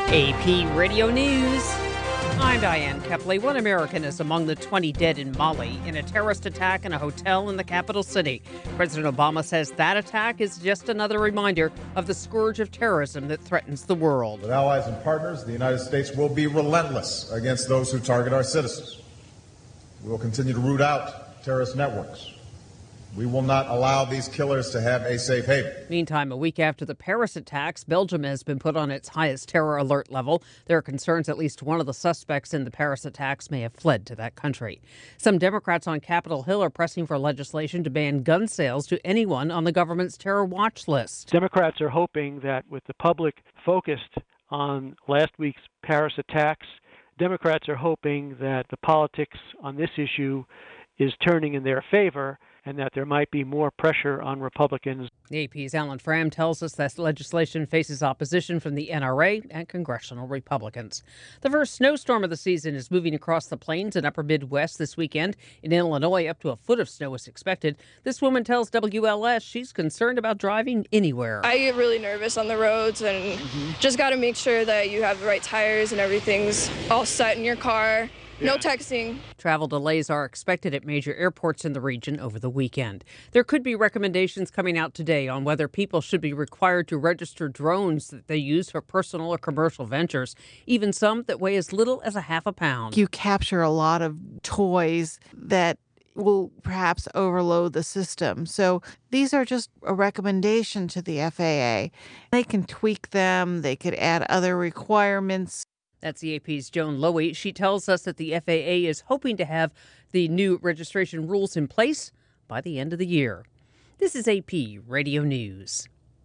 AP Radio News. I'm Diane Kepley. One American is among the 20 dead in Mali in a terrorist attack in a hotel in the capital city. President Obama says that attack is just another reminder of the scourge of terrorism that threatens the world. With allies and partners, the United States will be relentless against those who target our citizens. We will continue to root out terrorist networks. We will not allow these killers to have a safe haven. Meantime, a week after the Paris attacks, Belgium has been put on its highest terror alert level. There are concerns at least one of the suspects in the Paris attacks may have fled to that country. Some Democrats on Capitol Hill are pressing for legislation to ban gun sales to anyone on the government's terror watch list. Democrats are hoping that with the public focused on last week's Paris attacks, Democrats are hoping that the politics on this issue is turning in their favor and that there might be more pressure on Republicans. The AP's Alan Fram tells us that legislation faces opposition from the NRA and congressional Republicans. The first snowstorm of the season is moving across the plains and upper Midwest this weekend. In Illinois, up to a foot of snow is expected. This woman tells WLS she's concerned about driving anywhere. I get really nervous on the roads and just got to make sure that you have the right tires and everything's all set in your car. No texting. Travel delays are expected at major airports in the region over the weekend. There could be recommendations coming out today on whether people should be required to register drones that they use for personal or commercial ventures, even some that weigh as little as a half a pound. You capture a lot of toys that will perhaps overload the system. So these are just a recommendation to the FAA. They can tweak them. They could add other requirements. That's the AP's Joan Lowy. She tells us that the FAA is hoping to have the new registration rules in place by the end of the year. This is AP Radio News.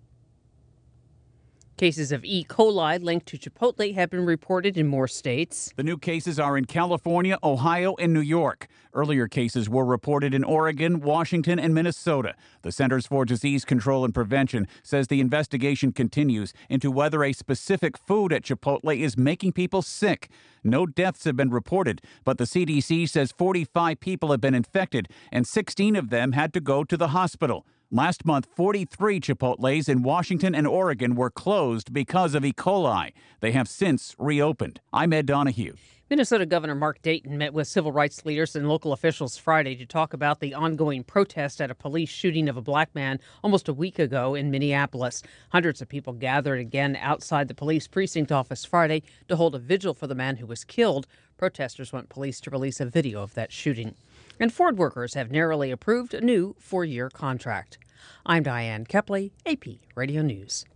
Cases of E. coli linked to Chipotle have been reported in more states. The new cases are in California, Ohio, and New York. Earlier cases were reported in Oregon, Washington, and Minnesota. The Centers for Disease Control and Prevention says the investigation continues into whether a specific food at Chipotle is making people sick. No deaths have been reported, but the CDC says 45 people have been infected, and 16 of them had to go to the hospital. Last month, 43 Chipotles in Washington and Oregon were closed because of E. coli. They have since reopened. I'm Ed Donahue. Minnesota Governor Mark Dayton met with civil rights leaders and local officials Friday to talk about the ongoing protest at a police shooting of a black man almost a week ago in Minneapolis. Hundreds of people gathered again outside the police precinct office Friday to hold a vigil for the man who was killed. Protesters want police to release a video of that shooting. And Ford workers have narrowly approved a new 4-year contract. I'm Diane Kepley, AP Radio News.